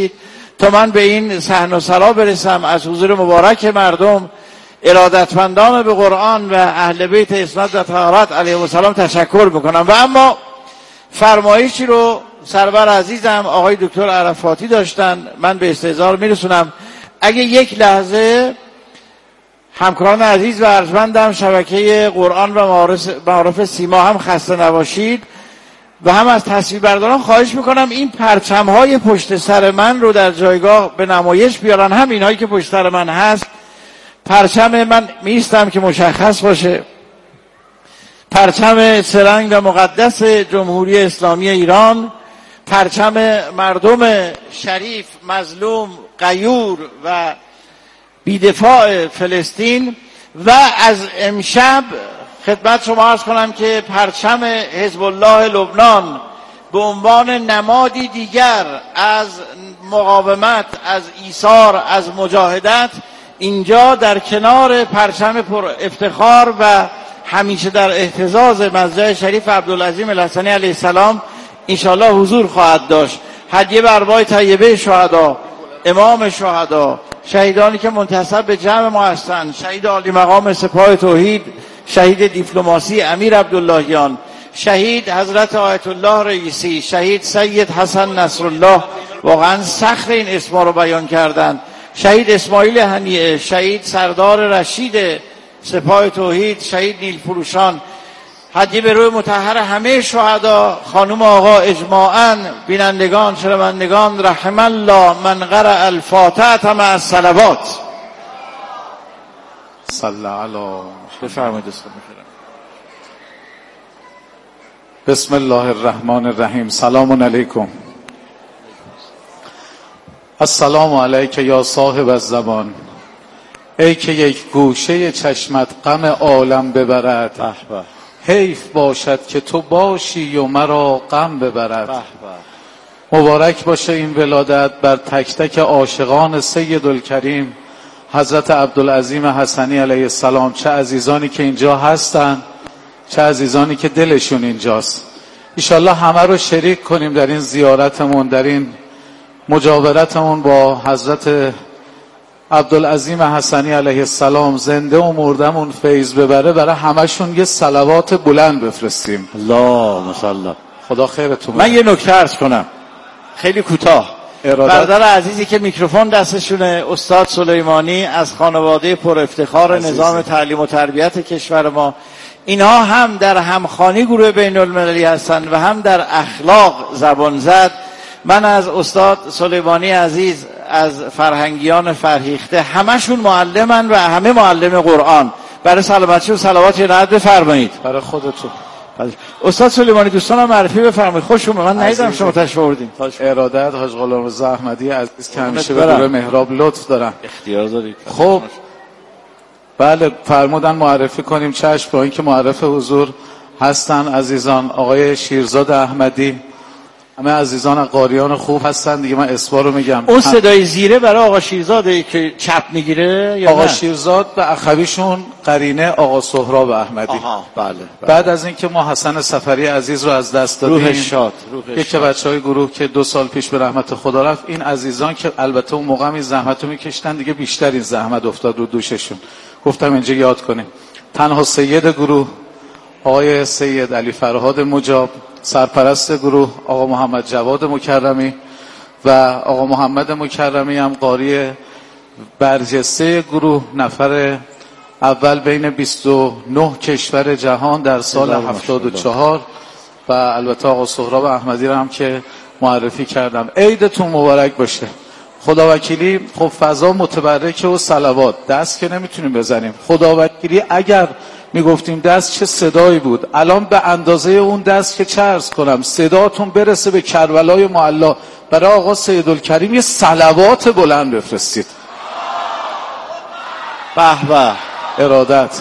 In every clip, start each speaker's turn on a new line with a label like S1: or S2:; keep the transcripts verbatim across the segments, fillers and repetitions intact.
S1: بفرستید تا من به این صحن و سرا برسم، از حضور مبارک مردم ارادتمندان به قرآن و اهل بیت عصمت و طهارت علیهم السلام تشکر بکنم. و اما فرمایشی رو سرور عزیزم آقای دکتر عرفاتی داشتن، من به استحضار میرسونم. اگه یک لحظه همکاران عزیز و ارجمندم شبکه قرآن و معارف سیما هم خسته نباشید و هم از تصویربرداران خواهش میکنم این پرچم‌های پشت سر من رو در جایگاه به نمایش بیارن، هم اینهایی که پشت سر من هست. پرچم من میستم که مشخص باشه، پرچم سرنگ و مقدس جمهوری اسلامی ایران، پرچم مردم شریف مظلوم غیور و بیدفاع فلسطین. و از امشب خدمت شما عرض کنم که پرچم حزب الله لبنان به عنوان نمادی دیگر از مقاومت، از ایثار، از مجاهدت اینجا در کنار پرچم پر افتخار و همیشه در احتزاز مضجع شریف عبدالعظیم الحسنی علیه السلام انشاءالله حضور خواهد داشت. هدیه به ارواح طیبه شهدا، امام شهدا، شهیدانی که منتسب به جمع ما هستند، شهید عالی مقام سپاه توحید، شهید دیپلماسی امیر عبداللهیان، شهید حضرت آیت الله رئیسی، شهید سید حسن نصرالله، واقعا سخت این اسما رو بیان کردن، شهید اسماعیل هنیه، شهید سردار رشید سپاه توحید، شهید نیل فروشان. هدیه به روح مطهر همه شهدا، خانم آقا اجماعاً، بینندگان شنوندگان، رحم الله من قرأ الفاتحه مع الصلوات.
S2: صلی علی
S1: بفرمایید استاد. می‌فرمایید.
S2: بسم الله الرحمن الرحیم. سلام علیکم. السلام علیک یا صاحب الزمان، ای که یک گوشه چشمت غم عالم ببرد.
S1: به به.
S2: حیف باشد که تو باشی و مرا غم ببرد.
S1: به به.
S2: مبارک باشه این ولادت بر تک تک عاشقان سیدالکریم حضرت عبدالعظیم حسنی علیه السلام، چه عزیزانی که اینجا هستن، چه عزیزانی که دلشون اینجاست. انشالله همه رو شریک کنیم در این زیارتمون، در این مجاورتمون با حضرت عبدالعظیم حسنی علیه السلام. زنده و مردمون فیض ببره، برای همشون یه صلوات بلند بفرستیم.
S1: اللهم صل.
S2: خدا خیرتون.
S1: من یه نکته عرض کنم خیلی کوتاه. برادر عزیزی که میکروفون دستشونه، استاد سلیمانی از خانواده پر افتخار نظام تعلیم و تربیت کشور ما، اینها هم در همخوانی گروه بین المللی هستند و هم در اخلاق زبان زد. من از استاد سلیمانی عزیز، از فرهنگیان فرهیخته، همشون معلمن و همه معلم قرآن. برای سلامتی و صلوات عنایت بفرمایید.
S2: برای خودتون.
S1: استاد سلیمانی دوستانم معرفی بفرمایید. خوش اومد. من ندیدم شما تشریف آوردین.
S2: ارادت حاج غلامرضا احمدی عزیز که همیشه به گروه محراب لطف دارن.
S1: اختیار دارید.
S2: خب بله فرمودن معرفی کنیم. چشم. با اینکه معرف حضور هستن عزیزان آقای شیرزاد احمدی، همه عزیزان قاریان خوب هستن دیگه، من اسما رو میگم.
S1: اون صدای زیره برای آقا شیرزاده که چپ میگیره یا
S2: آقا
S1: نه؟
S2: شیرزاد و اخویشون قرینه آقا سهراب احمدی.
S1: آها بله, بله.
S2: بعد از اینکه ما حسن صفری عزیز رو از دست دادیم،
S1: روح شاد،
S2: یکی بچهای گروه که دو سال پیش به رحمت خدا رفت، این عزیزان که البته اون موقع این زحمت رو میکشتن دیگه بیشتر این زحمت افتاد رو دوششون، گفتم اینجا یاد کنیم. تنها سید گروه آقای سید علی فرهاد مجاب، سرپرست گروه آقا محمد جواد مکرمی و آقا محمد مکرمی هم قاری برجسته گروه، نفر اول بین بیست و نه کشور جهان در سال هفتاد و چهار، و البته آقا سهراب احمدی رو هم که معرفی کردم. عیدتون مبارک باشه. خداوکیلی خب فضا متبرکه و صلوات، دست که نمیتونیم بزنیم. خداوکیلی اگر میگفتیم دست چه صدایی بود، الان به اندازه اون دست که چه عرض کنم صداتون برسه به کربلای معلا. برای آقا سیدالکریم یه صلوات بلند بفرستید.
S1: به به.
S2: ارادت.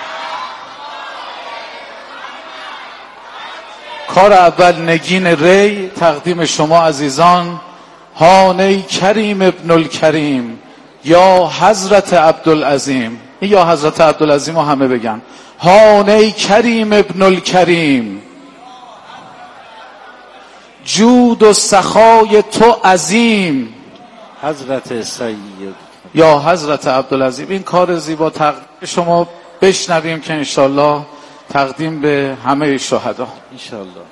S2: کار اول نگین ری تقدیم شما عزیزان. هانه کریم ابن الکریم یا حضرت عبدالعظیم. این یا حضرت عبدالعظیم رو همه بگن. هانه کریم ابن الکریم، جود و سخای تو عظیم،
S1: حضرت سید
S2: یا حضرت عبدالعظیم. این کار زیبا تقدیم شما بشنویم که انشالله تقدیم به همه شهدا
S1: انشالله.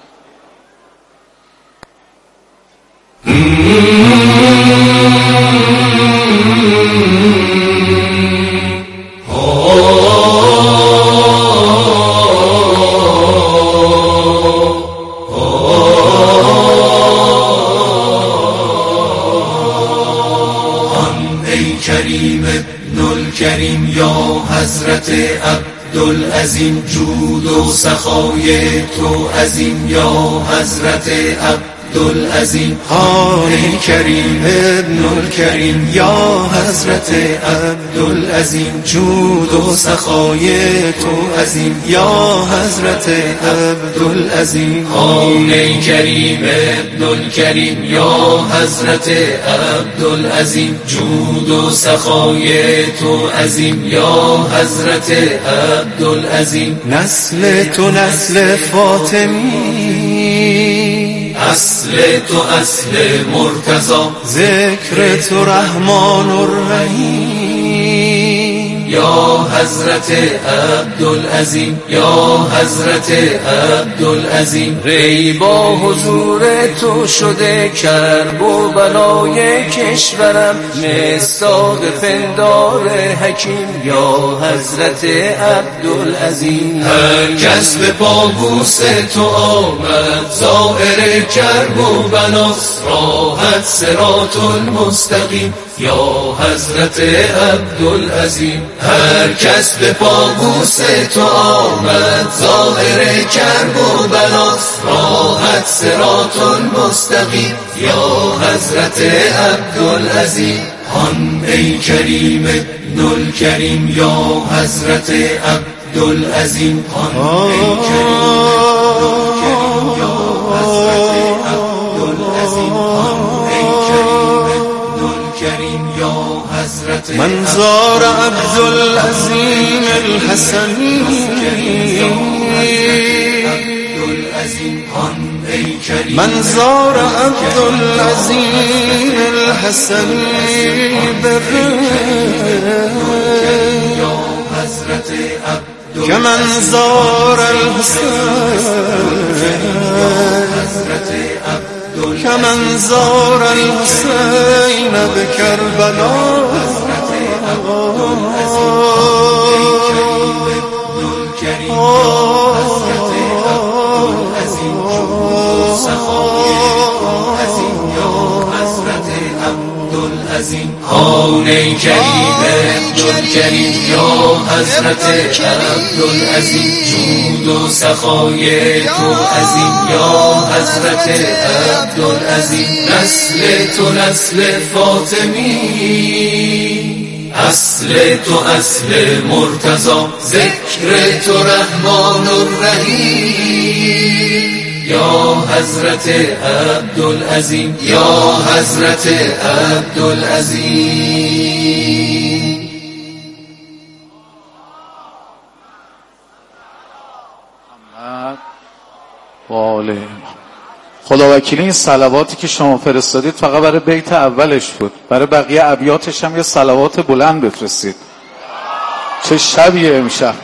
S3: کریم ابن الکریم یا حضرت عبدالعظیم، جود و سخای تو عظیم یا حضرت عبدالعظیم. ای کریم ابن الکریم یا حضرت عبدالعظیم، جود و سخای تو عظیم یا حضرت عبدالعظیم. ای کریم ابن الکریم یا حضرت عبدالعظیم، جود و سخای تو عظیم یا حضرت عبدالعظیم. نسل تو نسل فاطمی، اصل تو اصل مرتضی، ذکر تو رحمان الرحیم یا حضرت عبدالعظیم یا حضرت عبدالعظیم. ری با حضور تو شده کرب و بلای کشورم، مصداق پندار حکیم یا حضرت عبدالعظیم. هر کس به پابوس تو آمد زائر کرب و بلاست، راحت صراط المستقیم یا حضرت عبدالعظیم. هر کس به پابوس تو آمد زائر کرب و بلاست، راحت صراط المستقیم یا حضرت عبدالعظیم. آن ای کریم ابن الکریم یا حضرت عبدالعظیم. آن ای کریم ابن الکریم یا حضرت عبدالعظیم. آن ای کریم ابن الکریم یا حضرت
S4: من زار عبدالعظیم الحسنی، من زار عبدالعظیم الحسنی بره که من زار الحسین، که من زار الحسین بکربلا.
S3: آن ای کریم ابن الکریم یا حضرت عبدالعظیم، جود و سخای تو عظیم یا حضرت عبدالعظیم. نسل تو نسل فاطمی، اصل تو اصل مرتضی، ذکر تو رحمان الرحیم یا حضرت عبدالعظیم یا حضرت عبدالعظیم.
S2: محمد خدا وکیلی این صلواتی که شما فرستادید فقط برای بیت اولش بود، برای بقیه ابیاتش هم یه صلوات بلند بفرستید. چه شبیه امشب.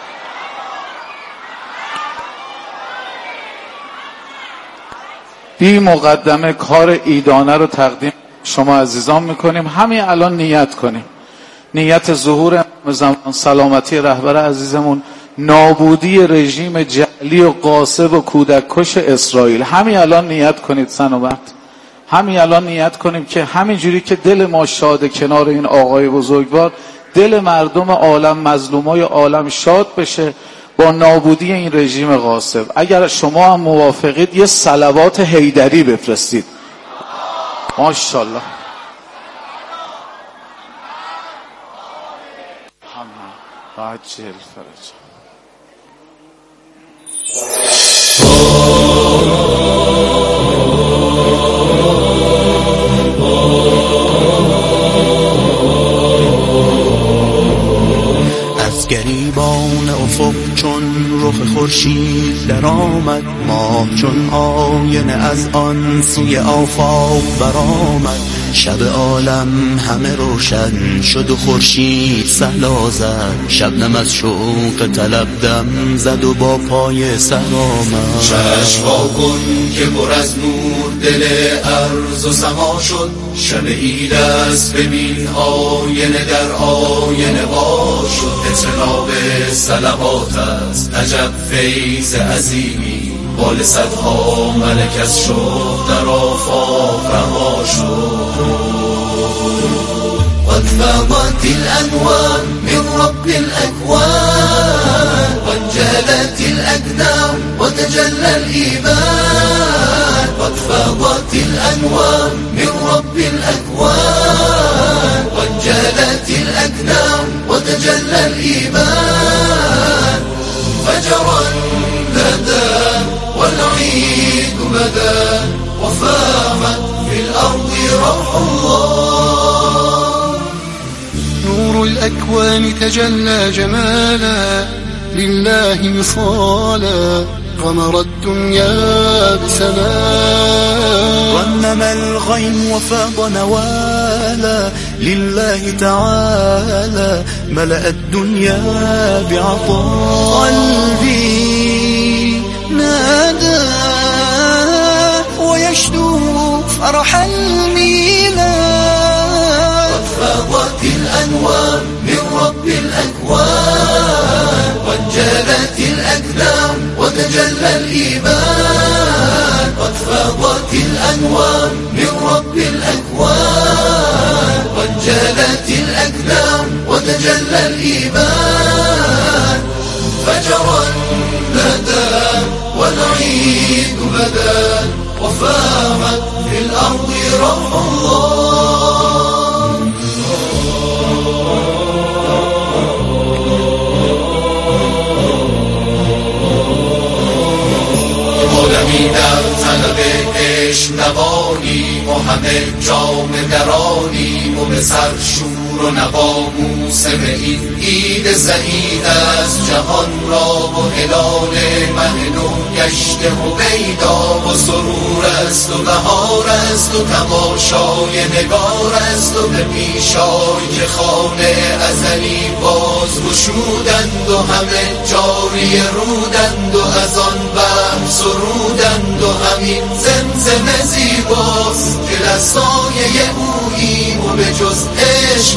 S2: بی مقدمه کار ایدانه رو تقدیم شما عزیزان میکنیم. همین الان نیت کنیم، نیت ظهور زمان، سلامتی رهبر عزیزمون، نابودی رژیم جعلی و غاصب و کودک کش اسرائیل. همین الان نیت کنید سنوبت، همین الان نیت کنیم که همین جوری که دل ما شاد کنار این آقای بزرگوار، دل مردم عالم، مظلومای عالم شاد بشه با نابودی این رژیم غاصب. اگر شما هم موافقید یه صلوات حیدری بفرستید. ماشاءالله. عجل فرج.
S5: از گریبان افق چون رخ خورشید در آمد، ماه چون آینه از آن سوی آفاق برآمد. شب عالم همه روشن شد و خورشید صحلا زد، شبنم از شوق طلب دم زد و با پای صحرا آمد.
S3: چشم وا کن که پر از نور دل ارض و سما شد، شب عید است ببین آینه در آینه وا شد. اطناب صلوات است عجب فیض عظیمی، بال صدها ملک از شوق در آفاق رها شد. قد فاضت الأنوار من رب الأكوان، وانجلت الأقدام وتجلى الإيمان. قد فاضت الأنوار من رب الأكوان، وانجلت الأقدام وتجلى الإيمان. فجرا بدا والعيد بدا، وفاحت في الأرض روح الله.
S4: نور الأكوان تجلى جمالا لله وصالا، غمر الدنيا بسماء.
S5: رنم الغيم وفاض نوالا لله تعالى، ملأ الدنيا بعطاء. قلبي نادى ويشدو فرح الميلاد.
S3: قد فاضت الأنوار من رب الأكوان، وانجلت الأقدام وتجلى الإيمان. قد فاضت الأنوار من رب الأكوان، وانجلت الأقدام وتجلى الإيمان. فجرا بدا والعيد بدا، وفاحت في الأرض روح الله. عالمی در طلب عشق نوانیم و همه جام درانیم، و به سر شور و نوا موسم این عید سعید است. جهان را و هلال مه نو گشته هویدا، و سرور است و بهار است و تماشای نگار است. و به پیشای که خانه ازلی باز گشودند، و همه جاری رودند، و از آن بحر سرودند. و همین زمزمه زیباست که در سایه اوییم، و به جز عشق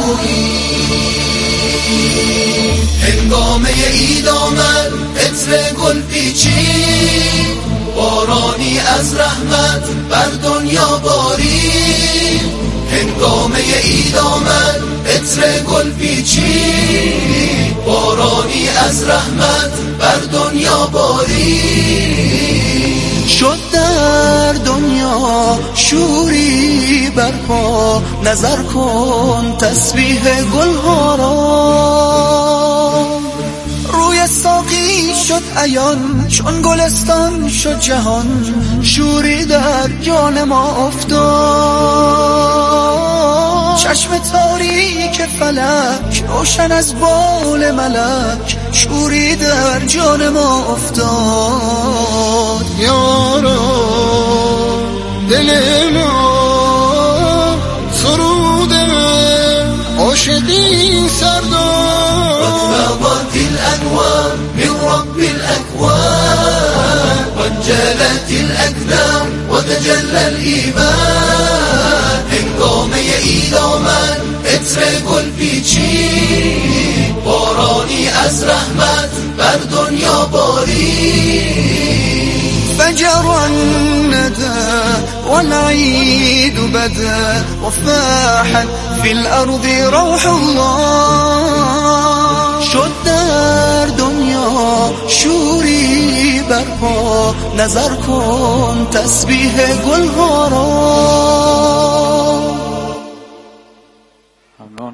S3: نگوییم. هنگامه عید آمد عطر گل پیچید، بارانی از رحمت بر دنیا بارید. هنگامه عید آمد عطر گل پیچید، بارانی از رحمت بر دنیا بارید.
S5: شد در دنیا شوری برپا، نظر کن تسبیح گلها را. روی ساقی شد عیان چون گلستان شد جهان، شوری در جان ما افتاد. چشم تاریک فلک روشن از بال ملک، شوری در جان ما افتاد.
S4: یارا دل ما سرود عاشقی سردار.
S3: قد فاضت الأنوار من رب الأكوان، وانجلت الأقدام وتجلى الإيمان. هنگامه عید آمد عطر گل پیچید، بارانی از رحمت بر دنیا بارید.
S5: فجر الندى والعيد بدا، وفاحت في الأرض روح الله. شد در دنیا شوری برپا، نظر کن تسبیح گلها را.
S2: ممنون.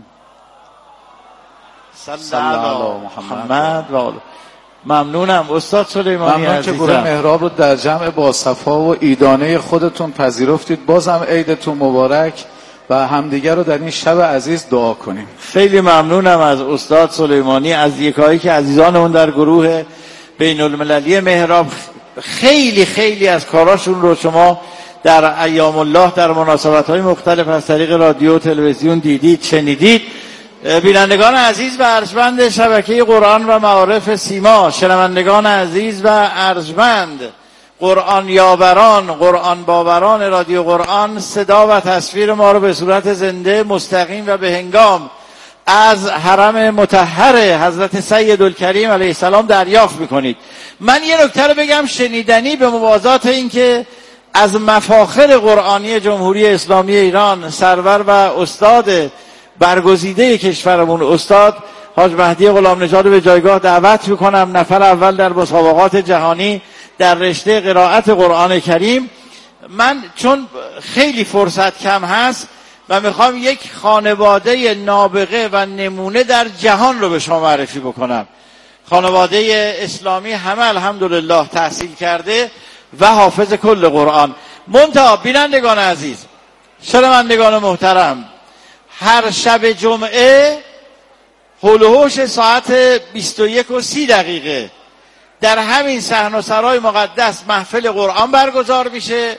S1: صلی علی محمد و آله. ممنونم استاد سلیمانی
S2: ممنون که گروه محراب رو در جمع با صفا و عیدانه خودتون پذیرفتید. بازم عیدتون مبارک و همدیگر رو در این شب عزیز دعا کنیم.
S1: خیلی ممنونم از استاد سلیمانی، از یکایی که عزیزانمون در گروه بین المللی محراب خیلی خیلی از کاراشون رو شما در ایام الله در مناسبت‌های مختلف از طریق رادیو و تلویزیون دیدید شنیدید. بینندگان عزیز و ارجمند شبکه قرآن و معارف سیما، شنوندگان عزیز و ارجمند، قرآن یاوران، قرآن باوران رادیو قرآن، صدا و تصویر ما رو به صورت زنده، مستقیم و به هنگام از حرم مطهر حضرت سیدالکریم علیه السلام دریافت میکنید. من یه نکته رو بگم شنیدنی به موازات این که از مفاخر قرآنی جمهوری اسلامی ایران سرور و استاد برگزیده کشورمون استاد حاج مهدی غلام نژاد رو به جایگاه دعوت میکنم، نفر اول در مسابقات جهانی در رشته قرائت قرآن کریم. من چون خیلی فرصت کم هست و میخوام یک خانواده نابغه و نمونه در جهان رو به شما معرفی بکنم. خانواده اسلامی همه الحمدلله تحصیل کرده و حافظ کل قرآن. منتها بینندگان عزیز، شنوندگان محترم، هر شب جمعه حول و حوش ساعت بیست و یک و سی دقیقه در همین صحن و سرای مقدس محفل قرآن برگزار میشه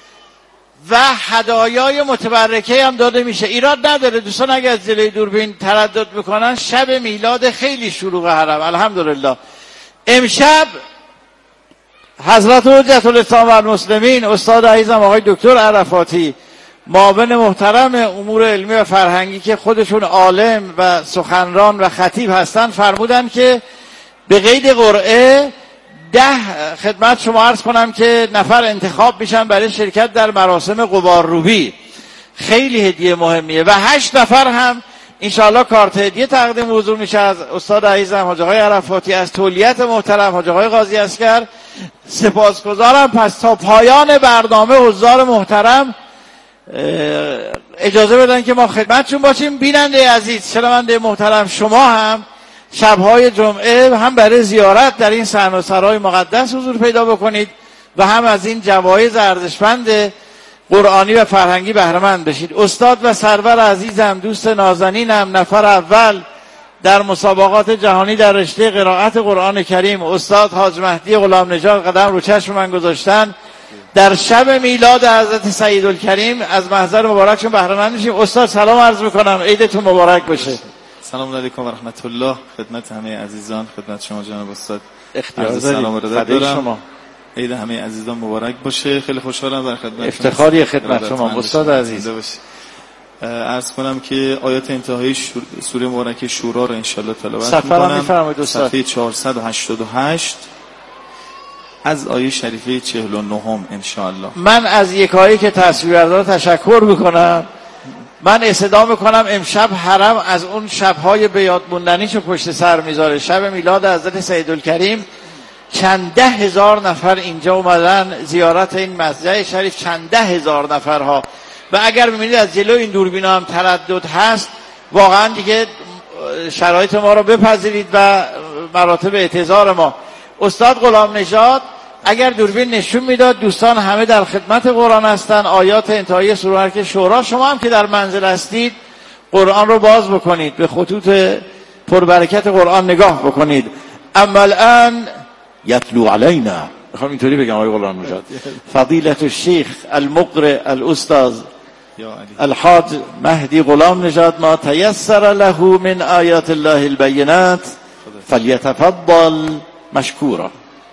S1: و هدایای متبرکه هم داده میشه. ایراد نداره دوستان اگر از جلوی دوربین تردد میکنن، شب میلاد خیلی شلوغ حرم الحمدلله. امشب حضرت حجت الاسلام و المسلمین استاد عزیزم آقای دکتر عرفاتی، معاون محترم امور علمی و فرهنگی که خودشون عالم و سخنران و خطیب هستن، فرمودن که به قید قرعه ده خدمت شما عرض کنم که نفر انتخاب میشن برای شرکت در مراسم غبارروبی. خیلی هدیه مهمیه و هشت نفر هم انشاءالله کارت هدیه تقدیم حضور میشه از استاد عزیزم حاج آقای عرفاتی، از تولیت محترم حاج آقای قاضی اسکر. سپاسگزارم. پس تا پایان برنامه حضار محترم اجازه بدن که ما خدمتشون باشیم. بیننده عزیز، شنونده محترم، شما هم شبهای جمعه هم برای زیارت در این صحن و سرای مقدس حضور پیدا بکنید و هم از این جوایز ارزشمند قرآنی و فرهنگی بهره مند بشید. استاد و سرور عزیزم، دوست نازنینم، نفر اول در مسابقات جهانی در رشته قرائت قرآن کریم، استاد حاج مهدی غلام نژاد قدم رو چشم من گذاشتن. در شب میلاد حضرت سیدالکریم از محضر مبارکشون بهره مند میشیم. استاد سلام عرض میکنم، عیدتون مبارک باشه.
S6: سلام علیکم و رحمت الله. خدمت همه عزیزان، خدمت شما جناب استاد
S1: اختیار
S6: سلام و ارادت دارم.
S1: شما.
S6: عید همه عزیزان مبارک باشه. خیلی خوشحالم در خدمت
S1: افتخاری خدمت شما استاد عزیز.
S6: عرض کنم که آیات انتهایی سوره مبارکه شورا رو ان شاء الله تلاوت می‌کنم.
S1: صفحه می‌فرمایید استاد.
S6: صفحه چهارصد و هشتاد و هشت از آیه شریفه چهل و نه ان شاء الله.
S1: من از یکایی که تصویربردار تشکر می‌کنم. من استدعا میکنم امشب حرم از اون شبهای به یاد موندنیشو پشت سر میذاره. شب میلاد حضرت سیدالکریم چند ده هزار نفر اینجا اومدن زیارت این مسجد شریف، چند ده هزار نفرها. و اگر ببینید از جلو این دوربینا هم تردد هست، واقعا دیگه شرایط ما رو بپذیرید و مراتب اعتذار ما. استاد غلام نژاد اگر دوربین نشون میداد، دوستان همه در خدمت قرآن هستن. آیات انتهایی سوره شورا، شما هم که در منزل هستید قرآن رو باز بکنید، به خطوط پربرکت قرآن نگاه بکنید. اما الان یتلو علینا، میخوام اینطوری بگم آقای غلام نژاد، فضیلت الشیخ المقرئ الاستاذ الحاج مهدی غلام نژاد ما تیسر له من آیات الله البینات فلیتفضل مشکورا.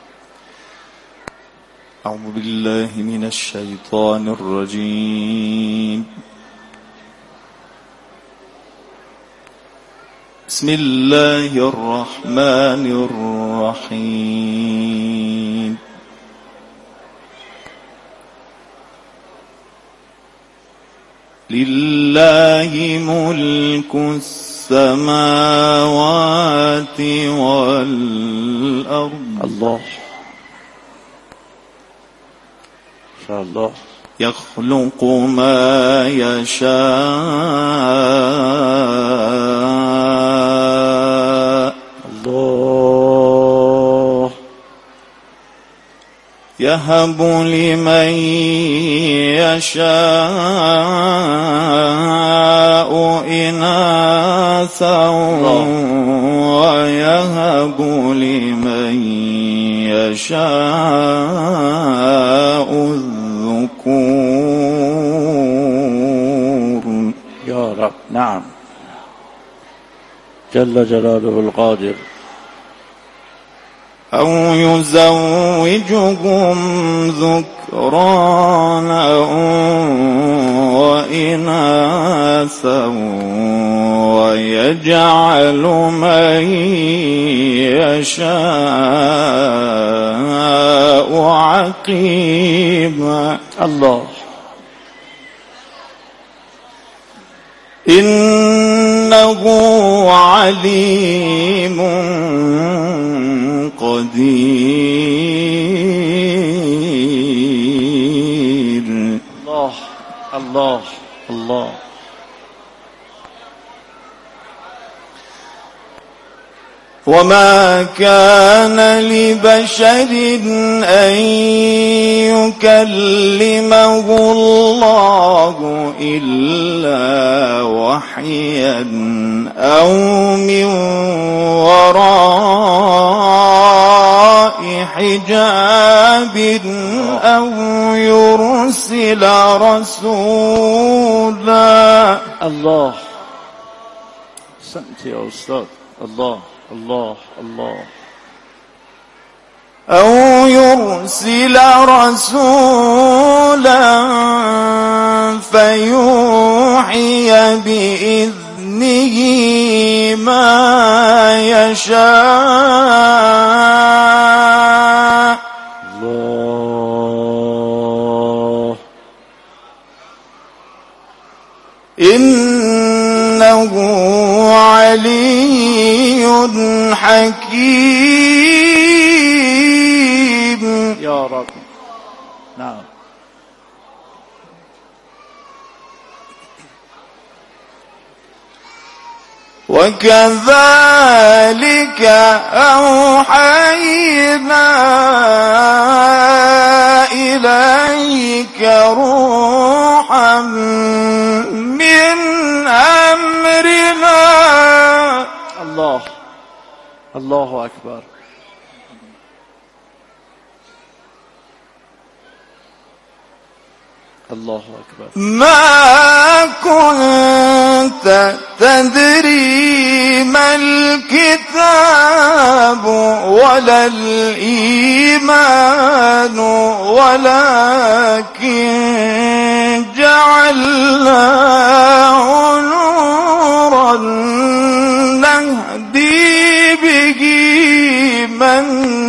S6: اعوذ بالله من الشیطان الرجیم. بسم الله الرحمن الرحیم. لله ملك السماوات والأرض.
S1: الله الله
S6: يخلق ما يشاء.
S1: الله
S6: يهب لمن يشاء إناثا ويهب لمن يشاء الذكور.
S1: يا رب. نعم. جل جلاله القادر.
S6: أو يزوجهم ذكرانا وإناثا ويجعل من يشاء عقيما.
S1: الله.
S6: إنه عليم قدير.
S1: الله الله الله.
S6: وما كان لبشر أن يكلمه الله إلا وحيا أو من وراء حجاب أو يرسل رسولا.
S1: الله. أحسنت يا أستاذ. الله الله الله.
S6: أو يرسل رسولا فيوحي بإذنه ما يشاء.
S1: الله.
S6: إنه علي حكيم.
S1: يا رب. نعم.
S6: وكذلك أوحينا إليك روحا من أمرنا.
S1: الله الله أكبر. الله أكبر.
S6: ما كنت تدري ما الكتاب ولا الإيمان ولكن جعلناه نورا نهدي به من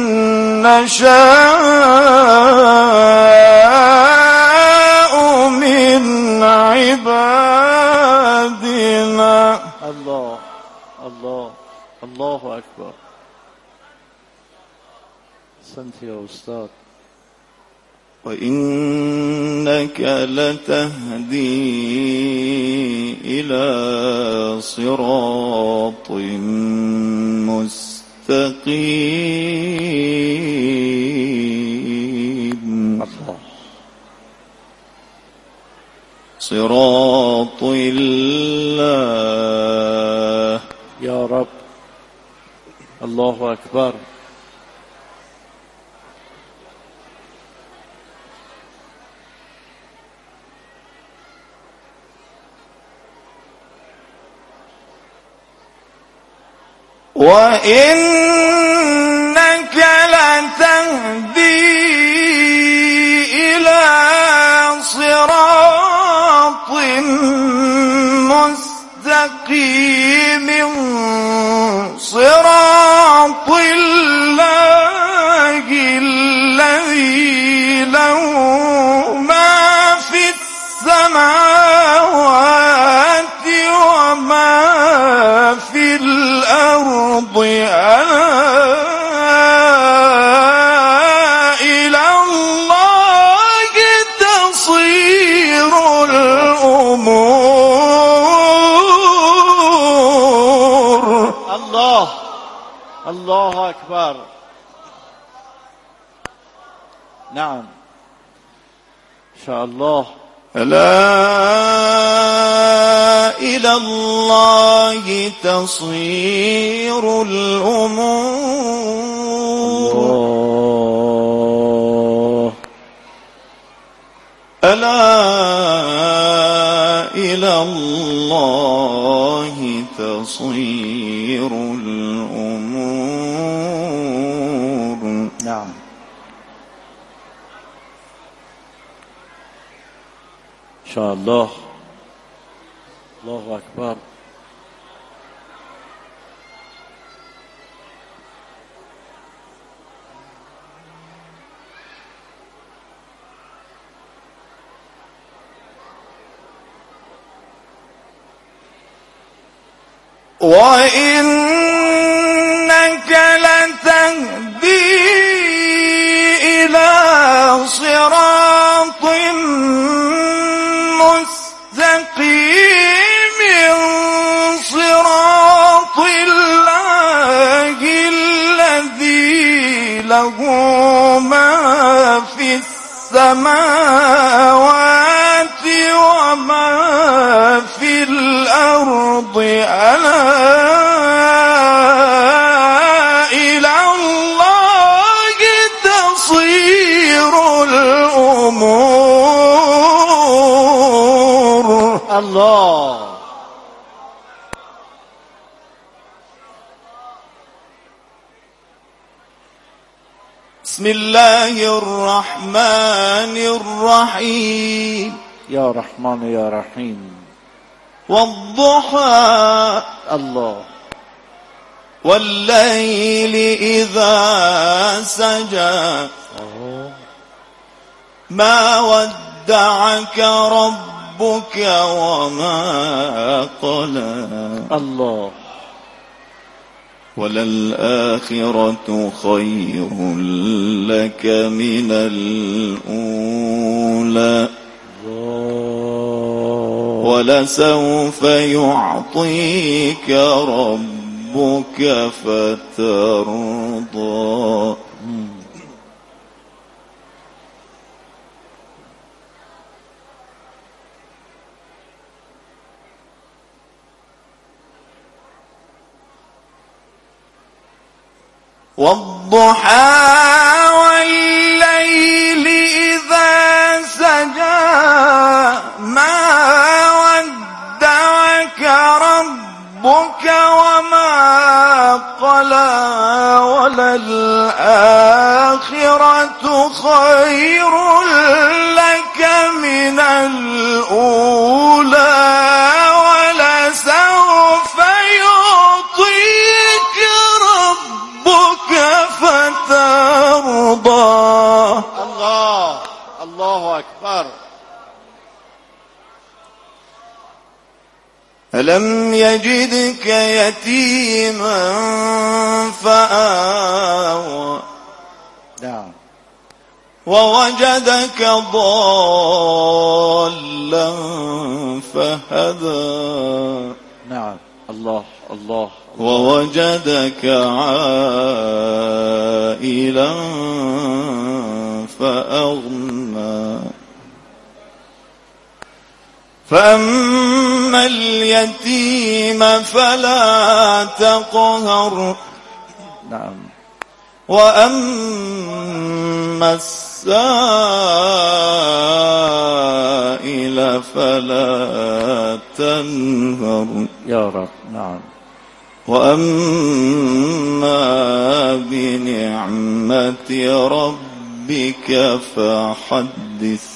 S6: نشاء من عبادنا.
S1: الله الله الله أكبر. أحسنت يا أستاذ.
S6: وإنك لتهدي إلى صراط مستقيم.
S1: الله.
S6: صراط الله.
S1: يا رب. الله أكبر.
S6: وإنك لتهدي إلى صراط مستقيم. صراط الله الذي له ما في السماوات وما في الأرض. إلى الله تصير الأمور.
S1: الله الله أكبر. نعم. إن شاء الله.
S6: ألا إلى الله تصير الأمور.
S1: الله.
S6: ألا إلى الله تصير الأمور.
S1: نعم. إن شاء الله. الله أكبر.
S4: وإنك لتهدي إلى صراط مستقيم صراط الله الذي له ما في السماوات وما في الأرض ألا إلى الله تصير الأمور.
S1: الله.
S4: بسم الله الرحمن الرحيم.
S1: يا رحمن يا رحيم.
S4: والضحى.
S1: الله.
S4: والليل إذا سجى ما ودعك ربك وما قلى.
S1: الله.
S4: وللآخرة خير لك من الأولى ولسوف يعطيك ربك فترضى. والضحى والليل إذا سجى ما ودعك ربك وما قلى وللآخرة خير لك من الأولى ولسوف يعطيك ربك فترضى.
S1: الله. الله أكبر.
S4: ألم يجدك يتيما فآوى.
S1: نعم.
S4: ووجدك ضالا فهدى.
S1: نعم. الله. الله.
S4: ووجدك عائلا فأغنى. فأما اليتيم فلا تقهر.
S1: نعم.
S4: وأما السائل فلا تنهر.
S1: يا رب. نعم.
S4: وأما بنعمة ربك فحدث.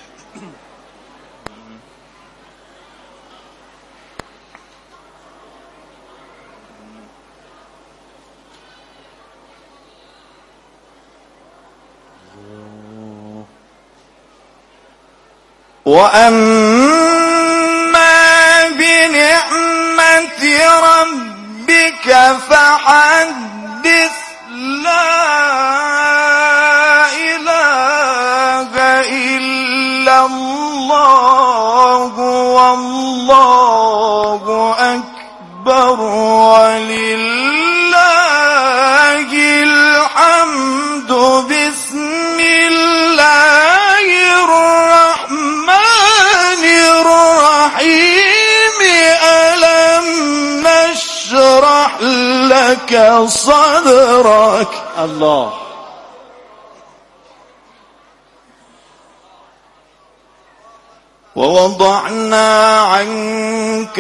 S4: وأما بنعمة ربك فحدث. لا إله إلا الله والله أكبر ولله الحمد. بسم الله الرحمن الرحيم. ألم نشرح لك صدرك.
S1: الله.
S4: ووضعنا عنك